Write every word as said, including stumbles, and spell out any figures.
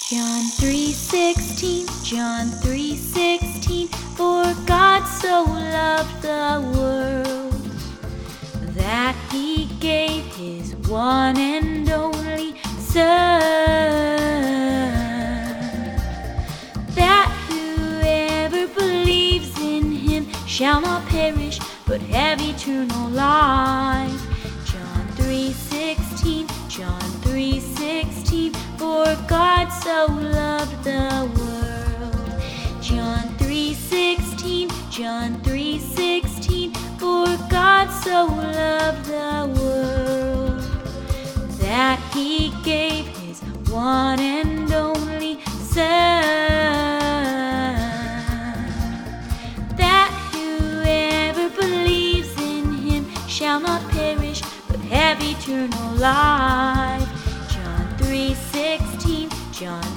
John three sixteen, John three sixteen, for God so loved the world that he gave his one and only Son, that whoever believes in him shall not perish but have eternal life. John three sixteen, John three sixteen, for God so loved the world. John three sixteen, John three sixteen, for God so loved the world that he gave his one and only Son, that whoever believes in him shall not perish but have eternal life. John three sixteen, John